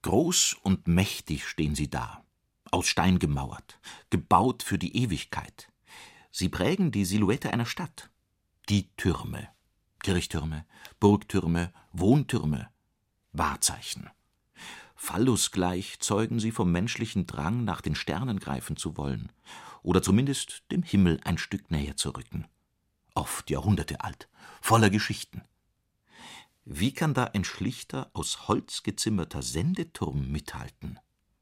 Groß und mächtig stehen sie da, aus Stein gemauert, gebaut für die Ewigkeit. Sie prägen die Silhouette einer Stadt. Die Türme, Kirchtürme, Burgtürme, Wohntürme, Wahrzeichen. Phallusgleich zeugen sie vom menschlichen Drang, nach den Sternen greifen zu wollen oder zumindest dem Himmel ein Stück näher zu rücken. Oft Jahrhunderte alt, voller Geschichten. Wie kann da ein schlichter, aus Holz gezimmerter Sendeturm mithalten?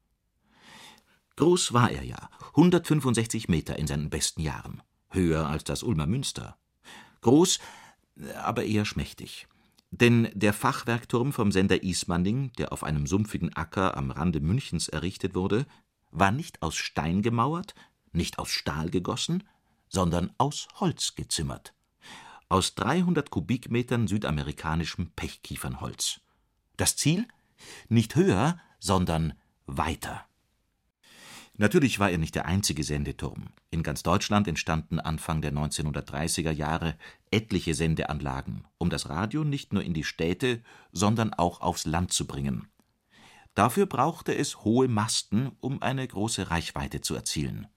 Groß war er ja, 165 Meter in seinen besten Jahren, höher als das Ulmer Münster. Groß, aber eher schmächtig. Denn der Fachwerkturm vom Sender Ismaning, der auf einem sumpfigen Acker am Rande Münchens errichtet wurde, war nicht aus Stein gemauert, nicht aus Stahl gegossen, sondern aus Holz gezimmert. Aus 300 Kubikmetern südamerikanischem Pechkiefernholz. Das Ziel? Nicht höher, sondern weiter. Natürlich war er nicht der einzige Sendeturm. In ganz Deutschland entstanden Anfang der 1930er Jahre etliche Sendeanlagen, um das Radio nicht nur in die Städte, sondern auch aufs Land zu bringen. Dafür brauchte es hohe Masten, um eine große Reichweite zu erzielen.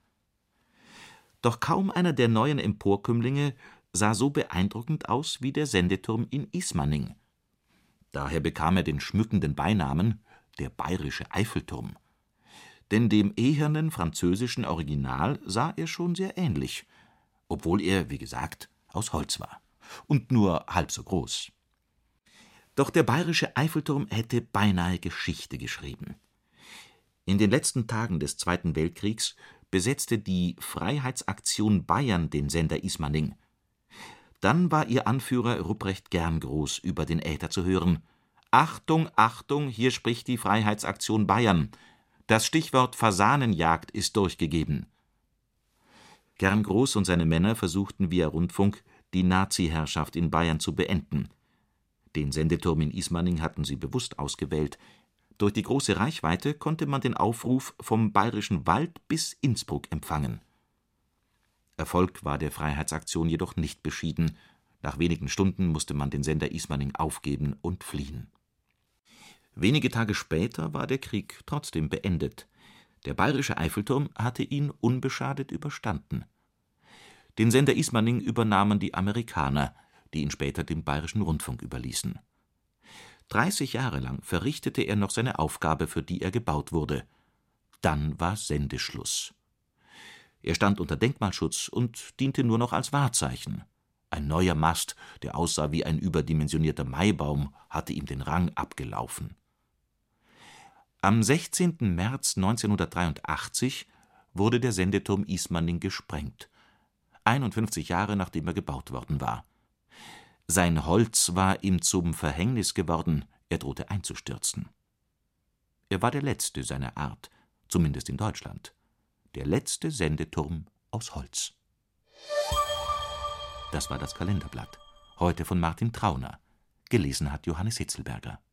Doch kaum einer der neuen Emporkömmlinge sah so beeindruckend aus wie der Sendeturm in Ismaning. Daher bekam er den schmückenden Beinamen der Bayerische Eiffelturm. Denn dem ehernen französischen Original sah er schon sehr ähnlich, obwohl er, wie gesagt, aus Holz war und nur halb so groß. Doch der Bayerische Eiffelturm hätte beinahe Geschichte geschrieben. In den letzten Tagen des Zweiten Weltkriegs besetzte die Freiheitsaktion Bayern den Sender Ismaning. Dann war ihr Anführer Rupprecht Gerngroß über den Äther zu hören. »Achtung, Achtung, hier spricht die Freiheitsaktion Bayern. Das Stichwort Fasanenjagd ist durchgegeben.« Gerngroß und seine Männer versuchten via Rundfunk, die Nazi-Herrschaft in Bayern zu beenden. Den Sendeturm in Ismaning hatten sie bewusst ausgewählt. Durch die große Reichweite konnte man den Aufruf vom Bayerischen Wald bis Innsbruck empfangen. Erfolg war der Freiheitsaktion jedoch nicht beschieden. Nach wenigen Stunden musste man den Sender Ismaning aufgeben und fliehen. Wenige Tage später war der Krieg trotzdem beendet. Der Bayerische Eiffelturm hatte ihn unbeschadet überstanden. Den Sender Ismaning übernahmen die Amerikaner, die ihn später dem Bayerischen Rundfunk überließen. 30 Jahre lang verrichtete er noch seine Aufgabe, für die er gebaut wurde. Dann war Sendeschluss. Er stand unter Denkmalschutz und diente nur noch als Wahrzeichen. Ein neuer Mast, der aussah wie ein überdimensionierter Maibaum, hatte ihm den Rang abgelaufen. Am 16. März 1983 wurde der Sendeturm Ismaning gesprengt, 51 Jahre nachdem er gebaut worden war. Sein Holz war ihm zum Verhängnis geworden, er drohte einzustürzen. Er war der letzte seiner Art, zumindest in Deutschland. Der letzte Sendeturm aus Holz. Das war das Kalenderblatt. Heute von Martin Trauner. Gelesen hat Johannes Hitzelberger.